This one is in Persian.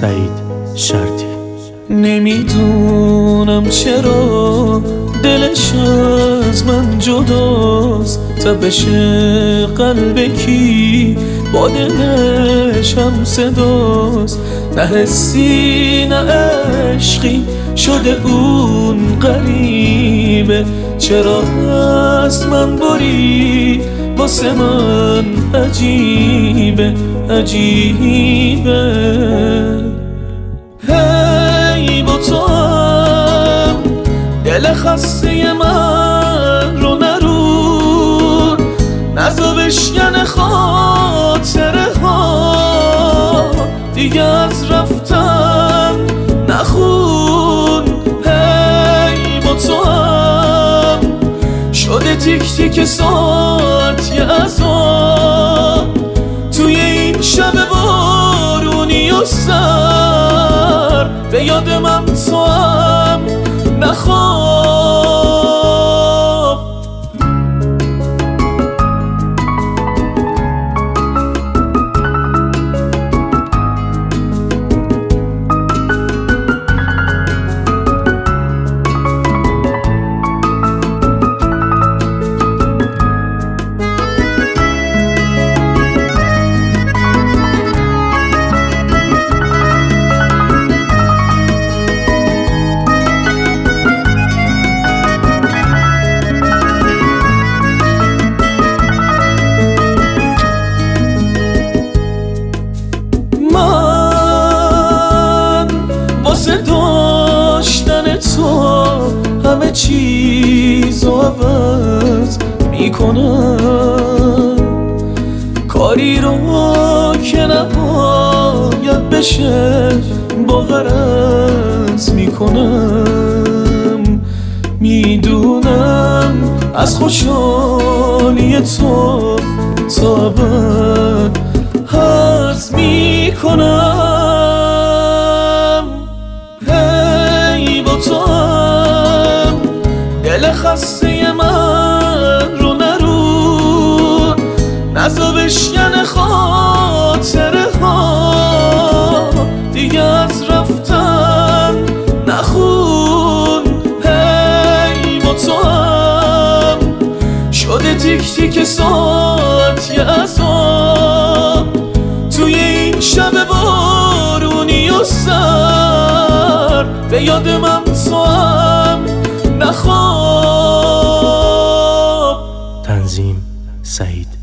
سعید شرطی. نمیدونم چرا دلش از من جداست، تپش قلب کی با دلش هم صداست. نه حسی نه عشقی شده اون غریبه، چرا از من بری واسه من عجیبه عجیبه. هی با تو هم دل خسته من رو نرون، نزا بشکن خاطره ها دیگه از رفتن نخون. هی با تو هم شده تیک تیک ساعت یه عذاب، توی این شب بارونی و سر به یاد من تو هم نخواب. واسه داشتن تو همه چیزو عوض میکنم، کاری رو که نباید بشه با غرض میکنم. میدونم از خوشحالی تو تا ابد حرص میکنم. دل خسته من رو نرون، نزا بشکن خاطره ها دیگه از رفتن نخون. هی با تو هم شده تیک تیک ساعت یه عذاب، توی این شب بارونی و سر به یاد من تو هم نخواب. تنظیم سعید